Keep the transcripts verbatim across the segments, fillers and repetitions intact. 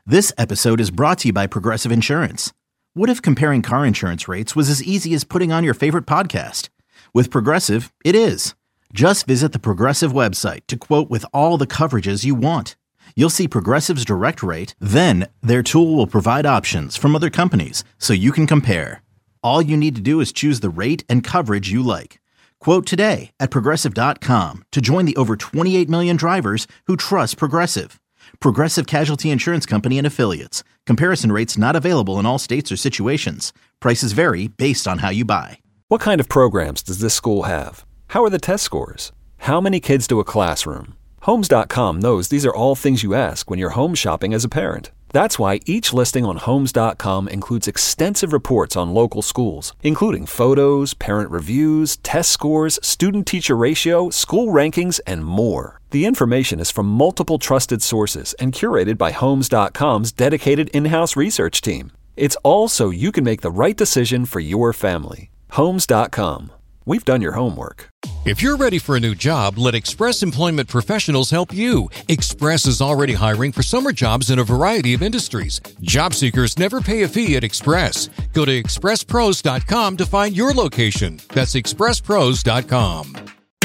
This episode is brought to you by Progressive Insurance. What if comparing car insurance rates was as easy as putting on your favorite podcast? With Progressive, it is. Just visit the Progressive website to quote with all the coverages you want. You'll see Progressive's direct rate, then their tool will provide options from other companies so you can compare. All you need to do is choose the rate and coverage you like. Quote today at progressive dot com to join the over twenty-eight million drivers who trust Progressive. Progressive Casualty Insurance Company and Affiliates. Comparison rates not available in all states or situations. Prices vary based on how you buy. What kind of programs does this school have? How are the test scores? How many kids do a classroom? Homes dot com knows these are all things you ask when you're home shopping as a parent. That's why each listing on Homes dot com includes extensive reports on local schools, including photos, parent reviews, test scores, student-teacher ratio, school rankings, and more. The information is from multiple trusted sources and curated by Homes dot com's dedicated in-house research team. It's all so you can make the right decision for your family. Homes dot com. We've done your homework. If you're ready for a new job, let Express Employment Professionals help you. Express is already hiring for summer jobs in a variety of industries. Job seekers never pay a fee at Express. Go to express pros dot com to find your location. That's express pros dot com.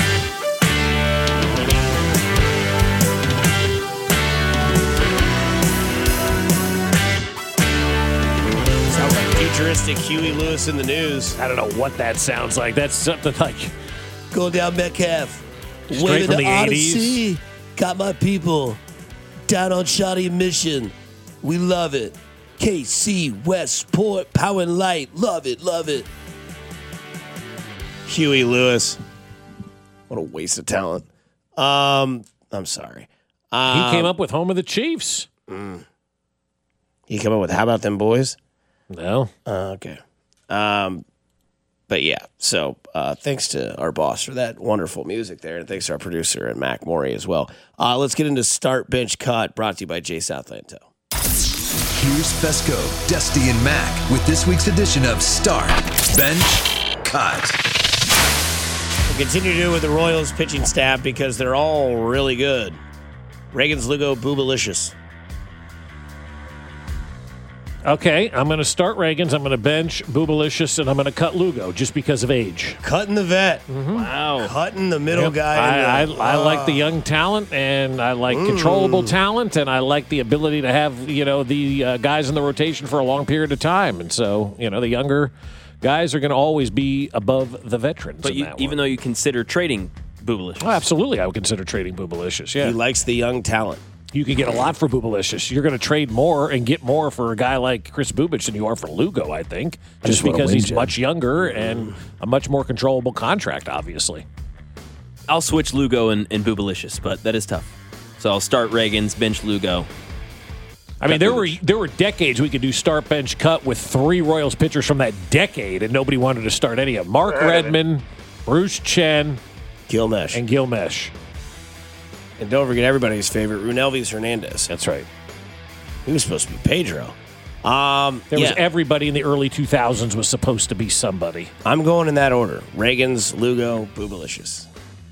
Sounds like futuristic Huey Lewis in the news. I don't know what that sounds like. That's something like Going down Metcalf. Straight Waving from the the Odyssey. eighties. Got my people. Down on Shoddy Mission. We love it. K C, Westport, Power and Light. Love it, love it. Huey Lewis. What a waste of talent. Um, I'm sorry. Um, he came up with Home of the Chiefs. Mm. He came up with How About Them Boys? No. Uh, okay. Um, but yeah, so uh, thanks to our boss for that wonderful music there, and thanks to our producer and Mac Morey as well. Uh, let's get into Start Bench Cut, brought to you by J Southland Tow. Here's Fesco, Dusty, and Mac with this week's edition of Start Bench Cut. We'll continue to do it with the Royals pitching staff because they're all really good. Reagan's Lugo, Boobalicious. Okay, I'm going to start Reagan's. I'm going to bench Boobalicious, and I'm going to cut Lugo just because of age. Cutting the vet. Mm-hmm. Wow. Cutting the middle Yep. guy. I, I, the, I uh, like the young talent, and I like Mm. controllable talent, and I like the ability to have, you know, the uh, guys in the rotation for a long period of time. And so, you know, the younger guys are going to always be above the veterans. But in you, that even one. though you consider trading Boobalicious. Oh, absolutely, I would consider trading Boobalicious, yeah. He likes the young talent. You can get a lot for Boobalicious. You're going to trade more and get more for a guy like Chris Bubich than you are for Lugo, I think, I just just wanna because win, he's Jim. much younger and a much more controllable contract, obviously. I'll switch Lugo and, and Boobalicious, but that is tough. So I'll start Reagan's, bench Lugo. I mean, there were there were decades we could do start, bench, cut with three Royals pitchers from that decade, and nobody wanted to start any of them. Mark Redmond, Bruce Chen, Gilmesh. and Gilmesh. And don't forget everybody's favorite, Runelvis Hernandez. That's right. He was supposed to be Pedro. Um, There yeah, was everybody in the early two thousands was supposed to be somebody. I'm going in that order. Reagan's, Lugo, Boobalicious.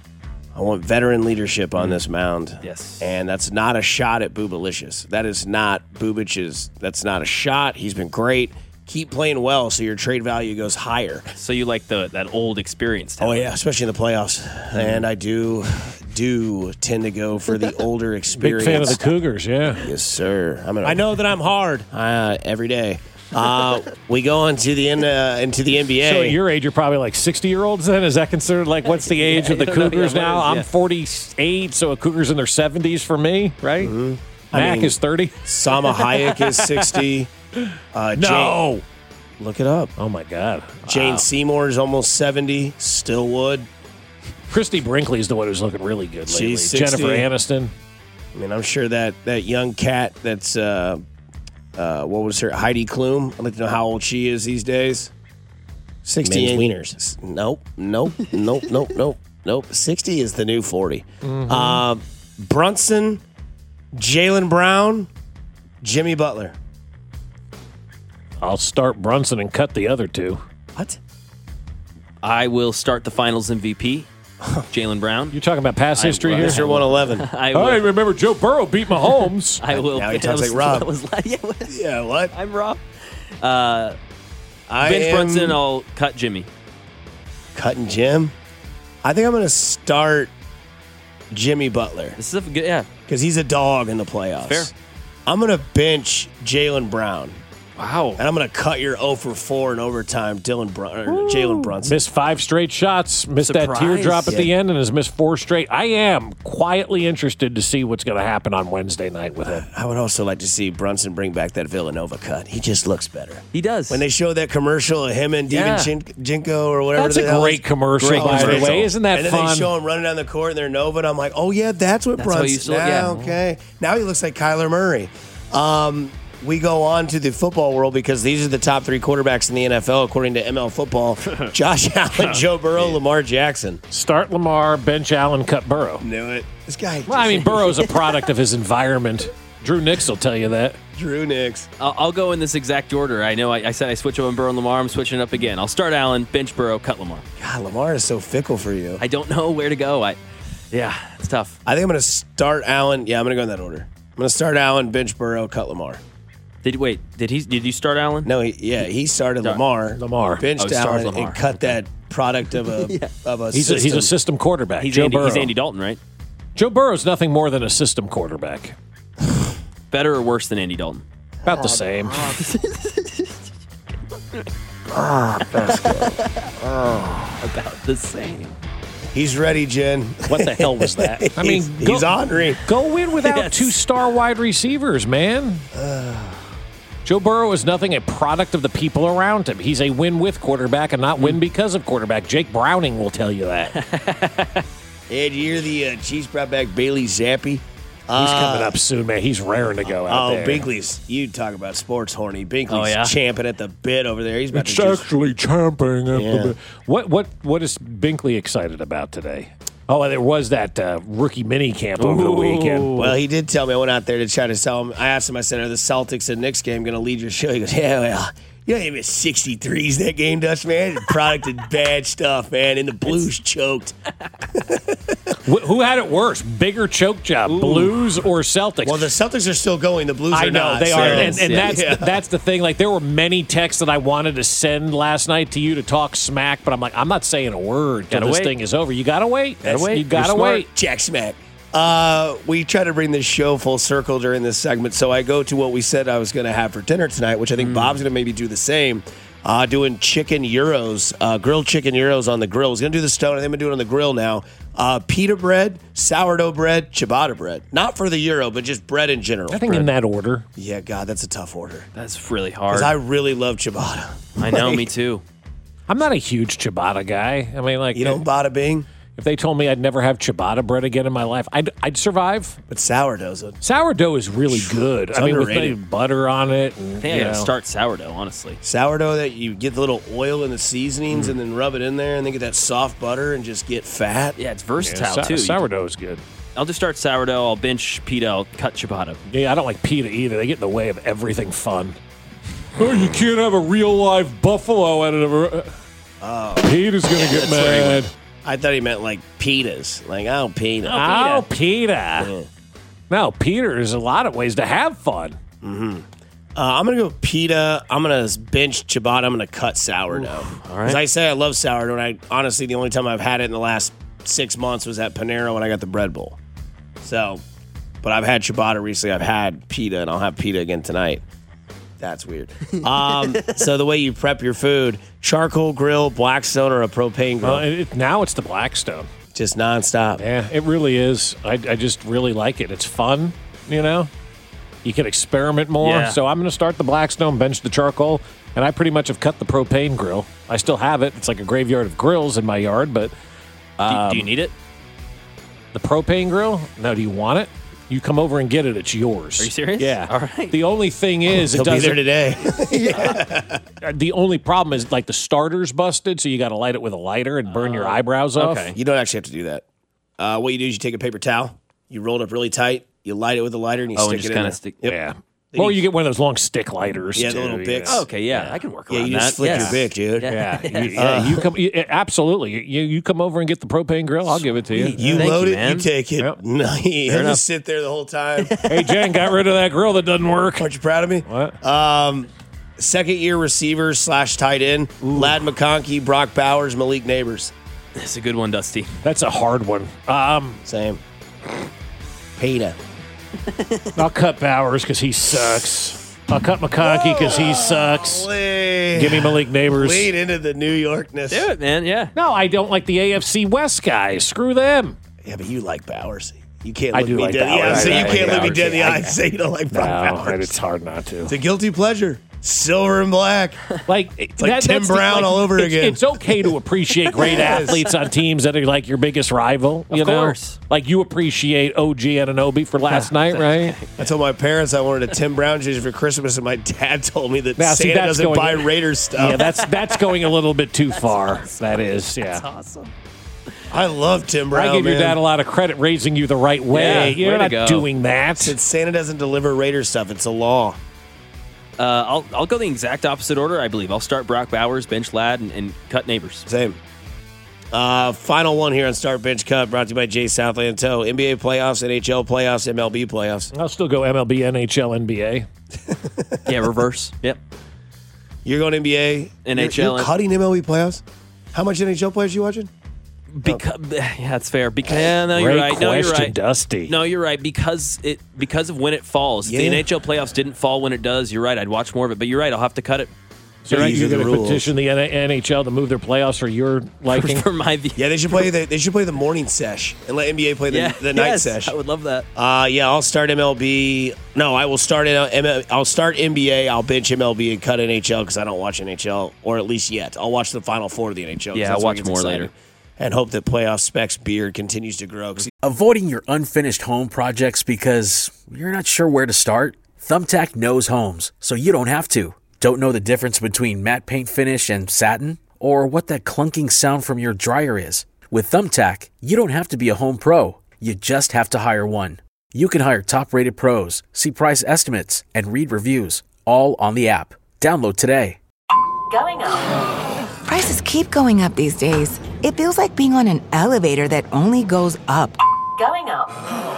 I want veteran leadership on this mound. Yes. And that's not a shot at Boobalicious. That is not Bubich's. That's not a shot. He's been great. Keep playing well so your trade value goes higher. So you like the that old experience Oh, talent. yeah, especially in the playoffs. And I do do tend to go for the older Big experience. fan of the Cougars, yeah. Yes, sir. I'm gonna, I know that I'm hard uh, every day. Uh, we go into the end, uh, into the N B A. So at your age, you're probably like sixty-year-olds then? Is that considered like, what's the age Yeah, of the I don't know. Cougars Yeah, what now? is- I'm yeah. forty-eight, so a Cougars in their seventies for me, right? Mm-hmm. I Mac mean, is thirty. Sama Hayek is sixty. Uh, Jane, No! look it up. Oh, my God. Jane Wow. Seymour is almost seventy. Still would. Christy Brinkley is the one who's looking really good lately. She's sixty. Jennifer Aniston. I mean, I'm sure that that young cat that's uh, uh, what was her Heidi Klum. I'd like to know how old she is these days. Sixty wieners. Nope. Nope. Nope. Nope. Nope. Nope. Sixty is the new forty. Mm-hmm. Uh, Brunson, Jaylen Brown, Jimmy Butler. I'll start Brunson and cut the other two. What? I will start the Finals M V P, Jalen Brown. You're talking about past history here? Mister one eleven. I Oh, will. I remember Joe Burrow beat Mahomes. I will. Now he that talks was- like Rob. that was- yeah, what- Yeah, what? I'm Rob. Uh, I Bench am Brunson, I'll cut Jimmy. cutting Jim. I think I'm going to start Jimmy Butler This is a good, yeah. because he's a dog in the playoffs. Fair. I'm going to bench Jalen Brown. Wow. And I'm going to cut your oh for four in overtime, Dylan Brun- or Jalen Brunson. Missed five straight shots. Missed that Surprise. teardrop at the Yeah. end and has missed four straight. I am quietly interested to see what's going to happen on Wednesday night with him. I would also like to see Brunson bring back that Villanova cut. He just looks better. He does. When they showed that commercial of him and Yeah. Devin Jin- Jinko or whatever. That's the a hell great is- commercial, Great by the commercial. way. Isn't that and then fun? they show him running down the court and they're Nova, and I'm like, oh, yeah, that's what That's how he Brunson used to look, now, yeah. okay. Now he looks like Kyler Murray. Um, we go on to the football world because these are the top three quarterbacks in the N F L, according to M L Football. Josh Allen, Joe Burrow, Lamar Jackson. Start Lamar, bench Allen, cut Burrow. Knew it. This guy, Well, I mean, Burrow's a product of his environment. Drew Nix will tell you that. Drew Nix. I'll, I'll go in this exact order. I know I, I said I switch up on Burrow and Lamar. I'm switching it up again. I'll start Allen, bench Burrow, cut Lamar. God, Lamar is so fickle for you. I don't know where to go. I, yeah, it's tough. I think I'm going to start Allen. Yeah, I'm going to go in that order. I'm going to start Allen, bench Burrow, cut Lamar. Did wait? Did he? Did you start Allen? No, he, yeah, he started Lamar. Lamar. Benched Oh, he started Allen Lamar. and cut that product of a, of a He's a, system. he's a system quarterback. He's Joe Andy, Burrow. he's Andy Dalton, right? Joe Burrow's nothing more than a system quarterback. Better or worse than Andy Dalton? About the same. About the same. He's ready, Jen. What the hell was that? I mean, he's, go, he's ornery. go in without Yes. two star wide receivers, man. Joe Burrow is nothing a product of the people around him. He's a win with quarterback and not win because of quarterback. Jake Browning will tell you that. Ed, you hear the uh, Chiefs brought back Bailey Zappi? He's coming up soon, man. He's raring to go out Oh, there. Binkley's. You talk about sports horny. Binkley's Oh, yeah? champing at the bit over there. He's about It's to just. actually champing at Yeah. the bit. What what what is Binkley excited about today? Oh, and there was that uh, rookie mini camp over the weekend. Well, he did tell me. I went out there to try to tell him. I asked him, I said, are the Celtics and Knicks game going to lead your show? He goes, yeah, well, you know, he missed sixty-threes that game, Dutch, man. Product of bad stuff, man. And the Blues choked. Wh- Who had it worse? Bigger choke job, Blues or Celtics? Well, the Celtics are still going. The Blues are I know not. they so- are, and, and Yeah. that's Yeah. that's the thing. Like there were many texts that I wanted to send last night to you to talk smack, but I'm like, I'm not saying a word till Gotta this wait. thing is over. You gotta wait. Gotta wait. You gotta You're smart. wait. Jack Smack. Uh, we try to bring this show full circle during this segment, so I go to what we said I was going to have for dinner tonight, which I think Bob's going to maybe do the same. Uh, doing chicken gyros, uh, grilled chicken gyros on the grill. He's going to do the stone. I think I'm going to do it on the grill now. Uh, pita bread, sourdough bread, ciabatta bread. Not for the gyro, but just bread in general. I think in that order. Yeah, God, that's a tough order. That's really hard. Because I really love ciabatta. I know, Like, me too. I'm not a huge ciabatta guy. I mean, like, You don't bada bing, if they told me I'd never have ciabatta bread again in my life, I'd, I'd survive. but sourdough's a Sourdough is really good. It's I mean, with underrated. the butter on it. And, I think I you gotta know. start sourdough, honestly. sourdough that you get the little oil and the seasonings and then rub it in there and then get that soft butter and just get fat. Yeah, it's Yeah, versatile sou- too. sourdough is good. I'll just start sourdough. I'll bench pita. I'll cut ciabatta. Yeah, I don't like pita either. They get in the way of everything fun. Oh, you can't have a real live buffalo out of a. Oh, Peter's gonna get That's where he mad. went. I thought he meant like pitas. Like, oh, pita. Oh, pita. No, Peter. There's a lot of ways to have fun. Uh, I'm going to go pita. I'm going to bench ciabatta. I'm going to cut sourdough. all right. As I say, I love sourdough. And I honestly, the only time I've had it in the last six months was at Panera when I got the bread bowl. So, but I've had ciabatta recently. I've had pita, and I'll have pita again tonight. That's weird. Um, so the way you prep your food, charcoal grill, Blackstone, or a propane grill, Well, it, now it's the Blackstone. just nonstop. Yeah, it really is. I, I just really like it. It's fun, you know? You can experiment more. Yeah. So I'm going to start the Blackstone, bench the charcoal, and I pretty much have cut the propane grill. I still have it. It's like a graveyard of grills in my yard, but do, do you need it? the propane grill, no, do you want it? You come over and get it. It's yours. Are you serious? Yeah. All right. The only thing is, it He'll be there doesn't. today. The only problem is like the starter's busted, so you got to light it with a lighter and burn your eyebrows off. okay. You don't actually have to do that. Uh, what you do is you take a paper towel, you roll it up really tight, you light it with a lighter, and you Oh, stick and just it in kind there. of stick. Yep. Yeah. Or you get one of those long stick lighters. Yeah, too, the little yeah. bics. Oh, okay, yeah, I can work Yeah, around you that. just flick yes. your bic, dude. Yeah, you, yeah, you come. You, absolutely, you you come over and get the propane grill. I'll give it to you. You Thank load you, it, man. you take it. Yep. No, he'll enough. just sit there the whole time. Hey, Jen, got rid of that grill that doesn't work. Aren't you proud of me? What? Um, second year receiver slash tight end, Lad McConkey, Brock Bowers, Malik Neighbors. That's a good one, Dusty. That's a hard one. Um, Same. Peter. I'll cut Bowers because he sucks. I'll cut McConkey because he sucks. Lead. Give me Malik Neighbors. Lead into the New Yorkness. Do it, man. Yeah. No, I don't like the A F C West guys. Screw them. Yeah, but you like Bowers. You can't I look do me like dead. Bowers. Yeah, so I you like can't look me Bowers. dead in the I- eye and say you don't like Brock No, Bowers. it's hard not to. It's a guilty pleasure. Silver and black. Like It's like Tim that's the- Brown like, all over it's, again. It's okay to appreciate great Yes. athletes on teams that are like your biggest rival. You Of know, course. like you appreciate O G Anunoby for last night, right? I told my parents I wanted a Tim Brown jersey for Christmas, and my dad told me that Now, see, Santa that's doesn't going- buy Raiders stuff. Yeah, that's that's going a little bit too far. That is, yeah. That's awesome. I love Tim Brown. I give your man. dad a lot of credit raising you the right way. Yeah, You're way to not go. doing that. Said Santa doesn't deliver Raider stuff. It's a law. Uh, I'll I'll go the exact opposite order. I believe I'll start Brock Bowers, bench Lad, and, and cut Neighbors. Same. Uh, final one here on Start Bench Cut, brought to you by Jay Southland Tow. N B A playoffs, N H L playoffs, M L B playoffs. I'll still go M L B, N H L, N B A. Yeah, reverse. Yep. You're going N B A. N H L You're, you're and- cutting M L B playoffs? How much N H L players are you watching? Because yeah, that's fair. Because yeah, no, you're Great right. No, you're question, right. Dusty. No, you're right. Because it because of when it falls. If Yeah. the N H L playoffs didn't fall when it does, you're right. I'd watch more of it. But you're right. I'll have to cut it. So These are you're the going to rules. petition the N H L to move their playoffs for your liking? For my view. Yeah, they should play the they should play the morning sesh and let N B A play the, Yeah, the night yes, sesh. I would love that. Uh, yeah, I'll start M L B. No, I will start M L B. I'll start N B A. I'll bench M L B and cut N H L because I don't watch N H L, or at least yet. I'll watch the Final Four of the N H L. 'cause Yeah, that's I'll when it watch gets more exciting. later. And hope that playoff specs beard continues to grow. 'cause he- Avoiding your unfinished home projects because you're not sure where to start? Thumbtack knows homes, so you don't have to. Don't know the difference between matte paint finish and satin? Or what that clunking sound from your dryer is? With Thumbtack, you don't have to be a home pro. You just have to hire one. You can hire top-rated pros, see price estimates, and read reviews, all on the app. Download today. Going up. Prices keep going up these days. It feels like being on an elevator that only goes up. Going up.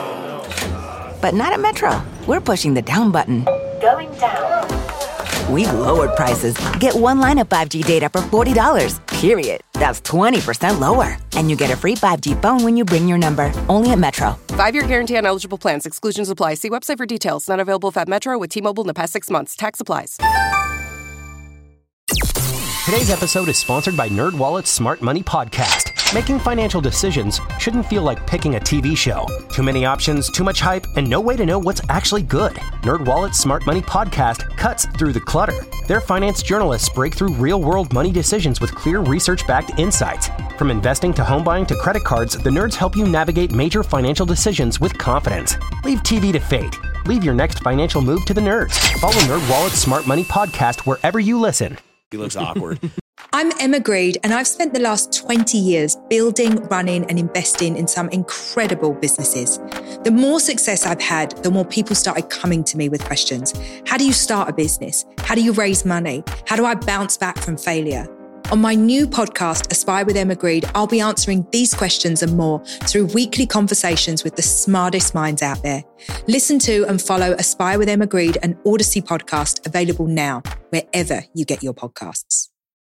But not at Metro. We're pushing the down button. Going down. We've lowered prices. Get one line of five G data for forty dollars, period. That's twenty percent lower. And you get a free five G phone when you bring your number. Only at Metro. Five-year guarantee on eligible plans. Exclusions apply. See website for details. Not available at Metro with T-Mobile in the past six months. Tax applies. Today's episode is sponsored by NerdWallet's Smart Money Podcast. Making financial decisions shouldn't feel like picking a T V show. Too many options, too much hype, and no way to know what's actually good. NerdWallet's Smart Money Podcast cuts through the clutter. Their finance journalists break through real-world money decisions with clear research-backed insights. From investing to home buying to credit cards, the nerds help you navigate major financial decisions with confidence. Leave T V to fate. Leave your next financial move to the nerds. Follow NerdWallet's Smart Money Podcast wherever you listen. he looks awkward. I'm Emma Greed, and I've spent the last twenty years building, running, and investing in some incredible businesses. The more success I've had, the more people started coming to me with questions. How do you start a business? How do you raise money? How do I bounce back from failure? On my new podcast, Aspire with Emma Greed, I'll be answering these questions and more through weekly conversations with the smartest minds out there. Listen to and follow Aspire with Emma Greed, an Odyssey podcast available now, wherever you get your podcasts.